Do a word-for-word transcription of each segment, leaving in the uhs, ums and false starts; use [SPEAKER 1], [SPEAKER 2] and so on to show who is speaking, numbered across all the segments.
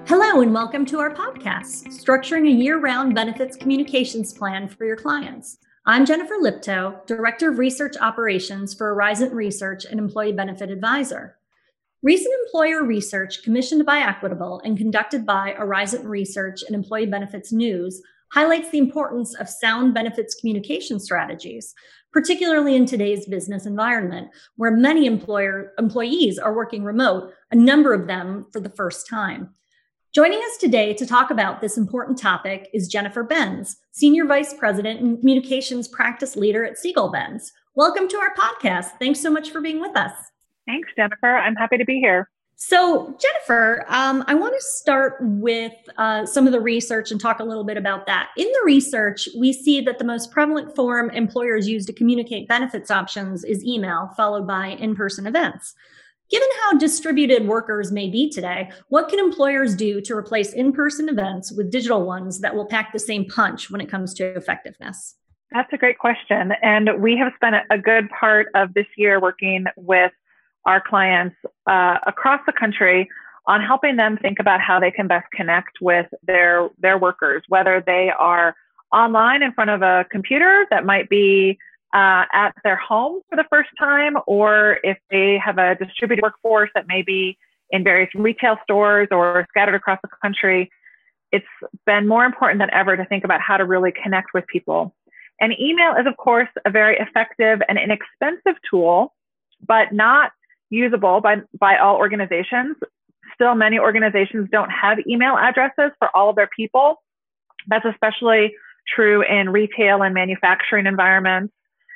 [SPEAKER 1] Hello, and welcome to our podcast, Structuring a Year-Round Benefits Communications Plan for Your Clients. I'm Jennifer Liptow, Director of Research Operations for Arisent Research and Employee Benefit Advisor. Recent employer research commissioned by Equitable and conducted by Arisent Research and Employee Benefits News highlights the importance of sound benefits communication strategies, particularly in today's business environment, where many employer employees are working remote, a number of them for the first time. Joining us today to talk about this important topic is Jennifer Benz, Senior Vice President and Communications Practice Leader at Siegel Benz. Welcome to our podcast. Thanks so much for being with us.
[SPEAKER 2] Thanks, Jennifer. I'm happy to be here.
[SPEAKER 1] So, Jennifer, um, I want to start with uh, some of the research and talk a little bit about that. In the research, we see that the most prevalent form employers use to communicate benefits options is email, followed by in-person events. Given how distributed workers may be today, what can employers do to replace in-person events with digital ones that will pack the same punch when it comes to effectiveness?
[SPEAKER 2] That's a great question. And we have spent a good part of this year working with our clients uh, across the country on helping them think about how they can best connect with their, their workers, whether they are online in front of a computer that might be Uh, at their home for the first time, or if they have a distributed workforce that may be in various retail stores or scattered across the country. It's been more important than ever to think about how to really connect with people. And email is, of course, a very effective and inexpensive tool, but not usable by, by all organizations. Still, many organizations don't have email addresses for all of their people. That's especially true in retail and manufacturing environments.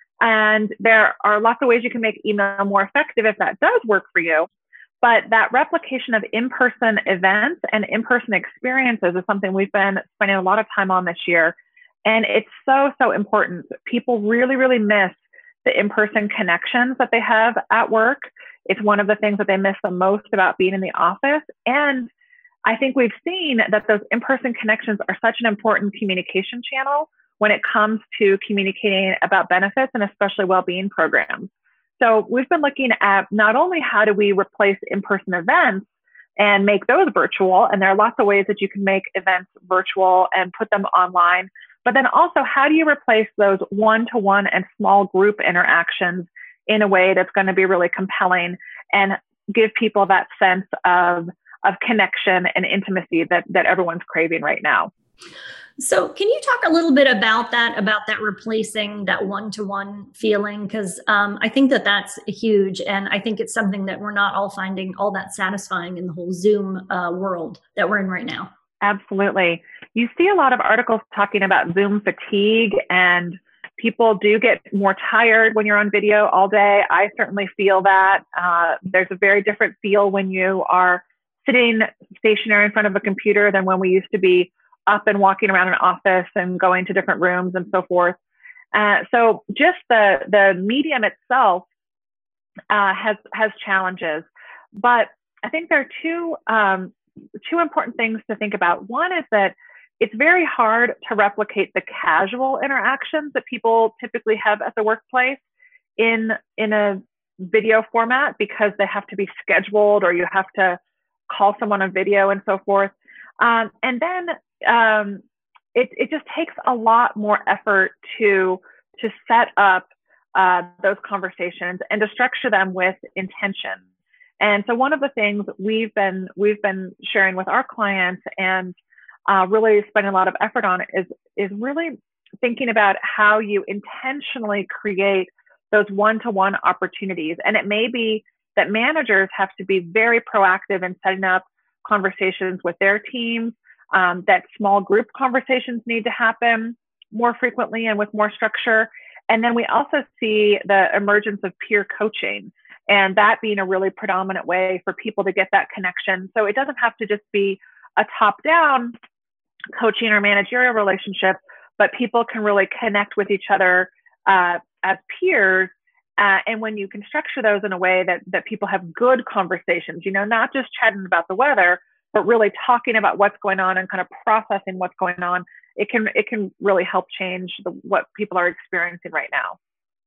[SPEAKER 2] And there are lots of ways you can make email more effective if that does work for you. But that replication of in-person events and in-person experiences is something we've been spending a lot of time on this year. And it's so, so important. People really, really miss the in-person connections that they have at work. It's one of the things that they miss the most about being in the office. And I think we've seen that those in-person connections are such an important communication channel when it comes to communicating about benefits and especially well-being programs. So we've been looking at not only how do we replace in-person events and make those virtual, and there are lots of ways that you can make events virtual and put them online, but then also how do you replace those one-to-one and small group interactions in a way that's going to be really compelling and give people that sense of, of connection and intimacy that, that everyone's craving right now.
[SPEAKER 1] So can you talk a little bit about that, about that replacing that one-to-one feeling? Because um, I think that that's huge. And I think it's something that we're not all finding all that satisfying in the whole Zoom uh, world that we're in right now.
[SPEAKER 2] Absolutely. You see a lot of articles talking about Zoom fatigue, and people do get more tired when you're on video all day. I certainly feel that. Uh, there's a very different feel when you are sitting stationary in front of a computer than when we used to be up and walking around an office and going to different rooms and so forth. Uh, so just the, the medium itself uh, has, has challenges. But I think there are two, um, two important things to think about. One is that it's very hard to replicate the casual interactions that people typically have at the workplace in, in a video format, because they have to be scheduled or you have to call someone on video and so forth. Um, and then Um, it, it just takes a lot more effort to, to set up uh, those conversations and to structure them with intention. And so one of the things we've been, we've been sharing with our clients and uh, really spending a lot of effort on is, is really thinking about how you intentionally create those one-to-one opportunities. And it may be that managers have to be very proactive in setting up conversations with their teams. Um, that small group conversations need to happen more frequently and with more structure. And then we also see the emergence of peer coaching, and that being a really predominant way for people to get that connection. So it doesn't have to just be a top-down coaching or managerial relationship, but people can really connect with each other uh, as peers. Uh, and when you can structure those in a way that, that people have good conversations, you know, not just chatting about the weather, but really talking about what's going on and kind of processing what's going on, it can it can really help change the, what people are experiencing right now.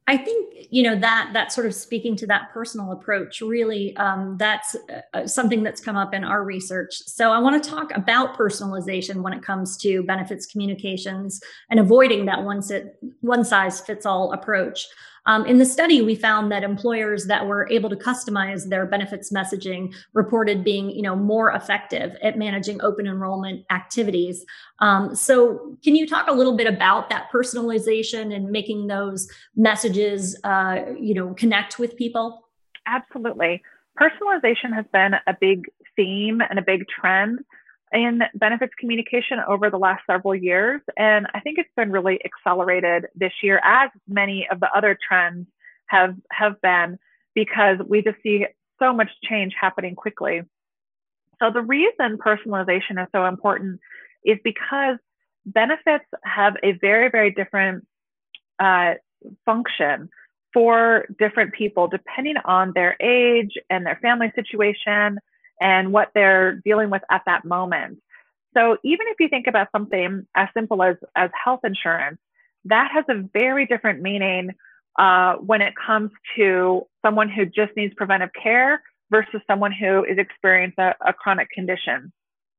[SPEAKER 1] I think, you know, that that sort of speaking to that personal approach, really, um, that's uh, something that's come up in our research. So I want to talk about personalization when it comes to benefits communications and avoiding that one, sit, one size fits all approach. Um, in the study, we found that employers that were able to customize their benefits messaging reported being, you know, more effective at managing open enrollment activities. Um, so, can you talk a little bit about that personalization and making those messages, uh, you know, connect with people?
[SPEAKER 2] Absolutely. Personalization has been a big theme and a big trend in benefits communication over the last several years. And I think it's been really accelerated this year, as many of the other trends have, have been, because we just see so much change happening quickly. So the reason personalization is so important is because benefits have a very, very different uh, function for different people, depending on their age and their family situation and what they're dealing with at that moment. So even if you think about something as simple as, as health insurance, that has a very different meaning uh, when it comes to someone who just needs preventive care versus someone who is experiencing a, a chronic condition.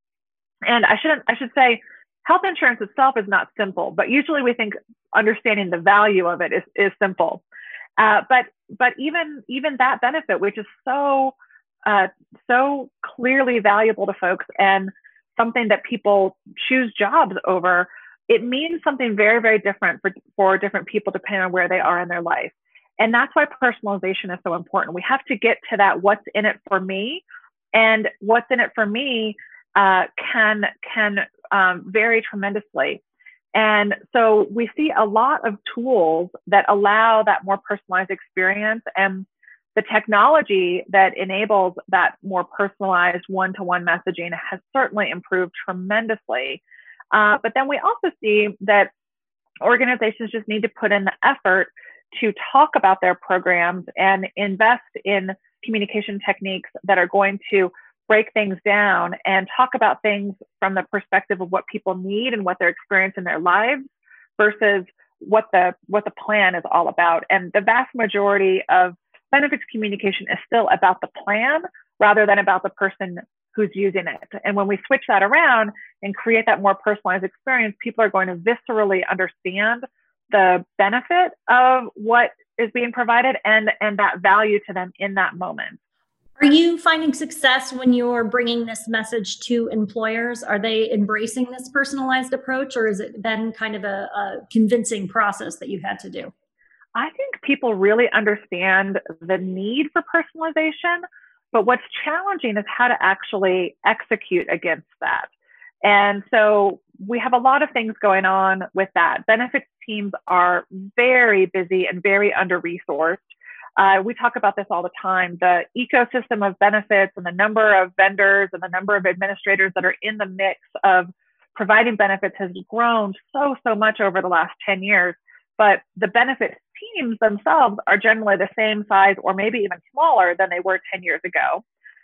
[SPEAKER 2] And I shouldn't, I should say, health insurance itself is not simple, but usually we think understanding the value of it is, is simple. Uh, but but even even that benefit, which is so uh, so clearly valuable to folks and something that people choose jobs over, it means something very, very different for, for different people depending on where they are in their life. And that's why personalization is so important. We have to get to that what's in it for me, and what's in it for me uh, can can um, vary tremendously. And so we see a lot of tools that allow that more personalized experience, and the technology that enables that more personalized one-to-one messaging has certainly improved tremendously. Uh, but then we also see that organizations just need to put in the effort to talk about their programs and invest in communication techniques that are going to break things down and talk about things from the perspective of what people need and what they're experiencing in their lives versus what the what the plan is all about. And the vast majority of benefits communication is still about the plan rather than about the person who's using it. And when we switch that around and create that more personalized experience, people are going to viscerally understand the benefit of what is being provided and, and that value to them in that moment.
[SPEAKER 1] Are you finding success when you're bringing this message to employers? Are they embracing this personalized approach, or has it been kind of a, a convincing process that you've had to do?
[SPEAKER 2] I think people really understand the need for personalization, but what's challenging is how to actually execute against that. And so we have a lot of things going on with that. Benefits teams are very busy and very under-resourced. Uh, we talk about this all the time. The ecosystem of benefits and the number of vendors and the number of administrators that are in the mix of providing benefits has grown so, so much over the last ten years. But the benefits teams themselves are generally the same size or maybe even smaller than they were ten years ago.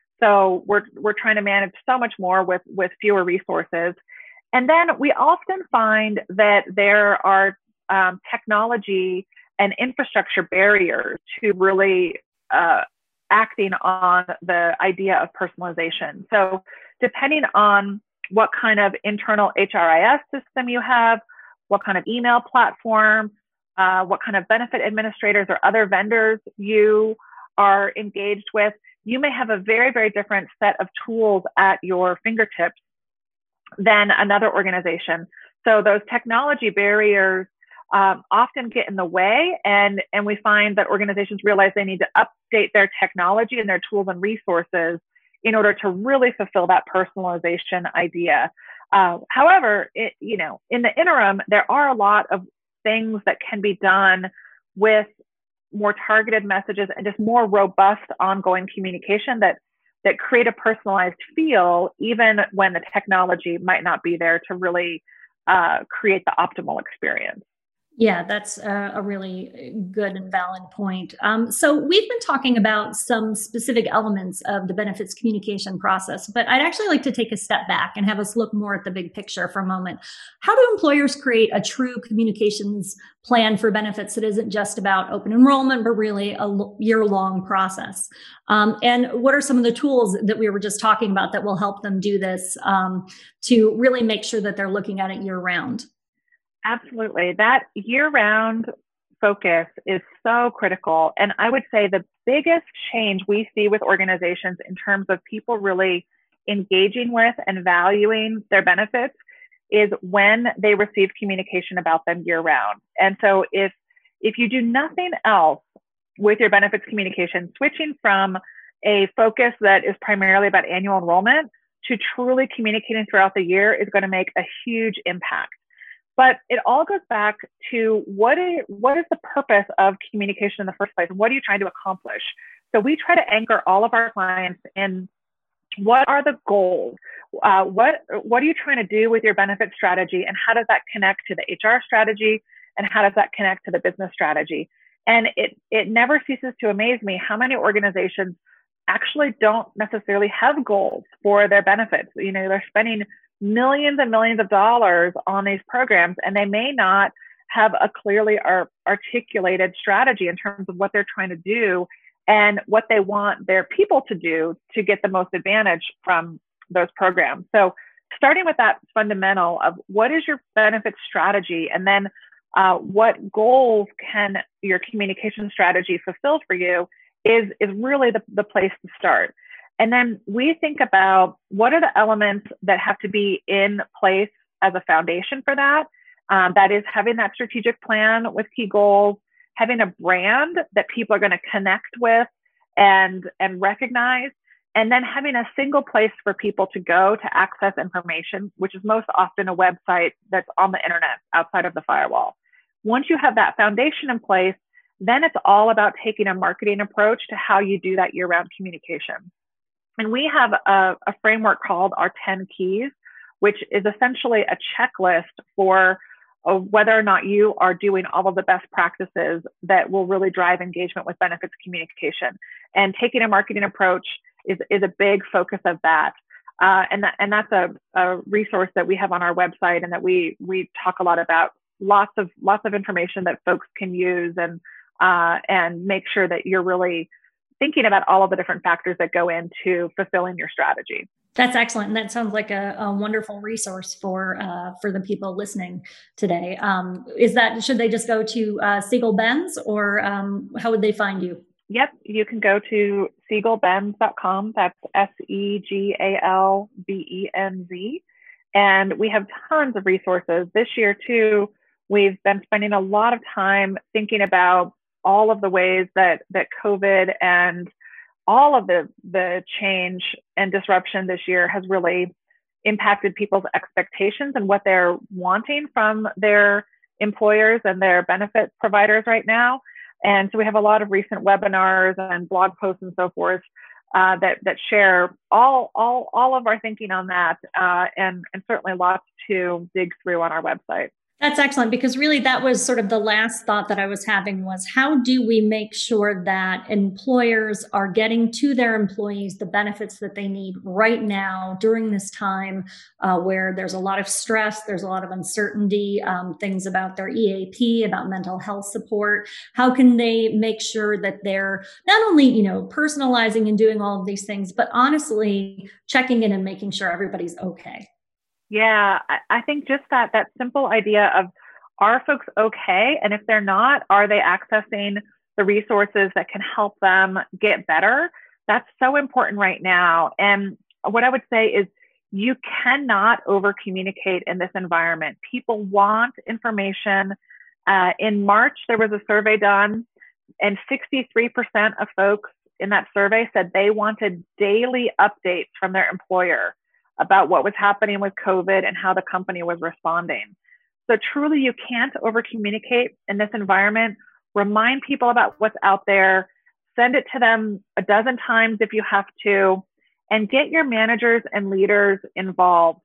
[SPEAKER 2] So we're, we're trying to manage so much more with, with fewer resources. And then we often find that there are um, technology and infrastructure barriers to really uh, acting on the idea of personalization. So depending on what kind of internal H R I S system you have, what kind of email platform, uh, what kind of benefit administrators or other vendors you are engaged with, you may have a very, very different set of tools at your fingertips than another organization. So those technology barriers Um, often get in the way, and, and we find that organizations realize they need to update their technology and their tools and resources in order to really fulfill that personalization idea. Uh, however, it, you know, in the interim, there are a lot of things that can be done with more targeted messages and just more robust ongoing communication that that create a personalized feel, even when the technology might not be there to really uh, create the optimal experience.
[SPEAKER 1] Yeah, that's a, a really good and valid point. Um, so we've been talking about some specific elements of the benefits communication process, but I'd actually like to take a step back and have us look more at the big picture for a moment. How do employers create a true communications plan for benefits that isn't just about open enrollment, but really a year-long process? Um, and what are some of the tools that we were just talking about that will help them do this um, to really make sure that they're looking at it year-round?
[SPEAKER 2] Absolutely. That year-round focus is so critical. And I would say the biggest change we see with organizations in terms of people really engaging with and valuing their benefits is when they receive communication about them year-round. And so if if you do nothing else with your benefits communication, switching from a focus that is primarily about annual enrollment to truly communicating throughout the year is going to make a huge impact. But it all goes back to what is, what is the purpose of communication in the first place? What are you trying to accomplish? So we try to anchor all of our clients in what are the goals? Uh, what, what are you trying to do with your benefit strategy? And how does that connect to the H R strategy? And how does that connect to the business strategy? And it, it never ceases to amaze me how many organizations actually don't necessarily have goals for their benefits. You know, they're spending millions and millions of dollars on these programs, and they may not have a clearly ar- articulated strategy in terms of what they're trying to do and what they want their people to do to get the most advantage from those programs. So starting with that fundamental of what is your benefit strategy, and then uh, what goals can your communication strategy fulfill for you is, is really the, the place to start. And then we think about what are the elements that have to be in place as a foundation for that. Um, that is having that strategic plan with key goals, having a brand that people are going to connect with and, and recognize, and then having a single place for people to go to access information, which is most often a website that's on the internet outside of the firewall. Once you have that foundation in place, then it's all about taking a marketing approach to how you do that year-round communication. And we have a, a framework called our ten keys, which is essentially a checklist for uh, whether or not you are doing all of the best practices that will really drive engagement with benefits communication. And taking a marketing approach is, is a big focus of that. Uh, and, that, and that's a, a resource that we have on our website and that we, we talk a lot about. Lots of, lots of information that folks can use and, uh, and make sure that you're really thinking about all of the different factors that go into fulfilling your strategy.
[SPEAKER 1] That's excellent. And that sounds like a, a wonderful resource for uh, for the people listening today. Um, is that, should they just go to uh, Siegel Benz, or um, how would they find you?
[SPEAKER 2] Yep, you can go to siegel benz dot com. That's S E G A L B E N Z. And we have tons of resources. This year, too, we've been spending a lot of time thinking about all of the ways that, that COVID and all of the, the change and disruption this year has really impacted people's expectations and what they're wanting from their employers and their benefit providers right now. And so we have a lot of recent webinars and blog posts and so forth uh, that, that share all, all, all of our thinking on that, uh, and, and certainly lots to dig through on our website.
[SPEAKER 1] That's excellent, because really that was sort of the last thought that I was having was, how do we make sure that employers are getting to their employees the benefits that they need right now during this time uh, where there's a lot of stress, there's a lot of uncertainty, um, things about their E A P, about mental health support. How can they make sure that they're not only, you know, personalizing and doing all of these things, but honestly checking in and making sure everybody's okay?
[SPEAKER 2] Yeah, I think just that that simple idea of, are folks okay? And if they're not, are they accessing the resources that can help them get better? That's so important right now. And what I would say is, you cannot over communicate in this environment. People want information. Uh, in March, there was a survey done, and sixty-three percent of folks in that survey said they wanted daily updates from their employer about what was happening with COVID and how the company was responding. So truly, you can't over communicate in this environment. Remind people about what's out there, send it to them a dozen times if you have to, and get your managers and leaders involved.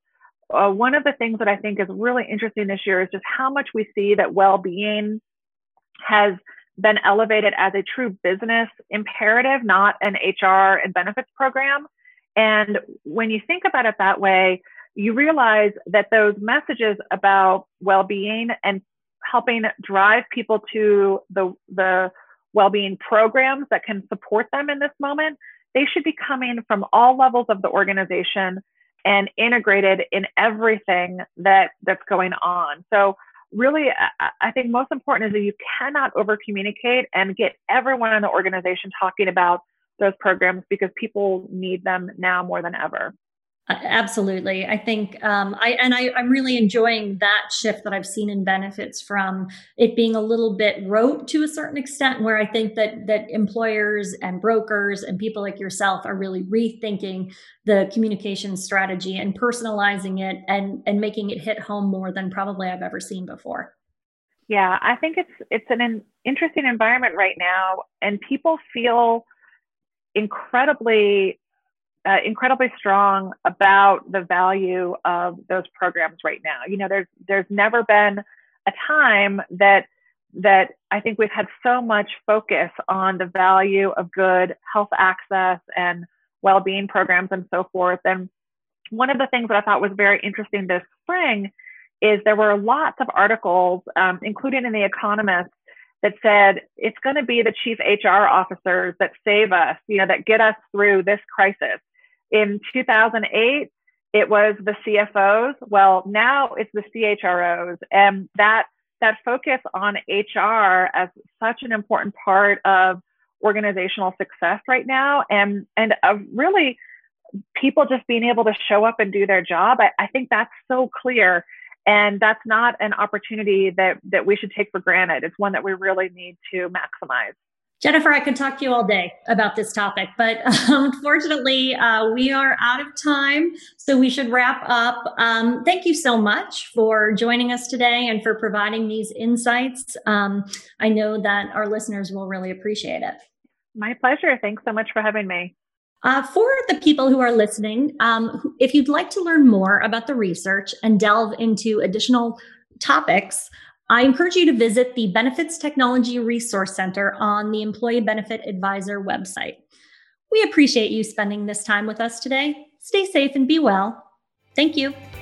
[SPEAKER 2] uh, one of the things that I think is really interesting this year is just how much we see that well-being has been elevated as a true business imperative, not an H R and benefits program. And when you think about it that way, you realize that those messages about well-being and helping drive people to the, the well-being programs that can support them in this moment, they should be coming from all levels of the organization and integrated in everything that, that's going on. So really, I think most important is that you cannot over communicate and get everyone in the organization talking about those programs, because people need them now more than ever.
[SPEAKER 1] Absolutely. I think, um, I, and I, I'm really enjoying that shift that I've seen in benefits from it being a little bit rote to a certain extent, where I think that, that employers and brokers and people like yourself are really rethinking the communication strategy and personalizing it and, and making it hit home more than probably I've ever seen before.
[SPEAKER 2] Yeah, I think it's, it's an, an interesting environment right now, and people feel incredibly Uh, incredibly strong about the value of those programs right now. You know, there's there's never been a time that that I think we've had so much focus on the value of good health access and well-being programs and so forth. And one of the things that I thought was very interesting this spring is there were lots of articles, um, including in The Economist, that said it's going to be the chief H R officers that save us, you know, that get us through this crisis. In two thousand eight, it was the C F Os. Well, now it's the C H R Os. And that, that focus on H R as such an important part of organizational success right now, and, and of really people just being able to show up and do their job, I, I think that's so clear. And that's not an opportunity that, that we should take for granted. It's one that we really need to maximize.
[SPEAKER 1] Jennifer, I could talk to you all day about this topic, but unfortunately, uh, we are out of time, so we should wrap up. Um, thank you so much for joining us today and for providing these insights. Um, I know that our listeners will really appreciate it.
[SPEAKER 2] My pleasure. Thanks so much for having me.
[SPEAKER 1] Uh, for the people who are listening, um, if you'd like to learn more about the research and delve into additional topics, I encourage you to visit the Benefits Technology Resource Center on the Employee Benefit Advisor website. We appreciate you spending this time with us today. Stay safe and be well. Thank you.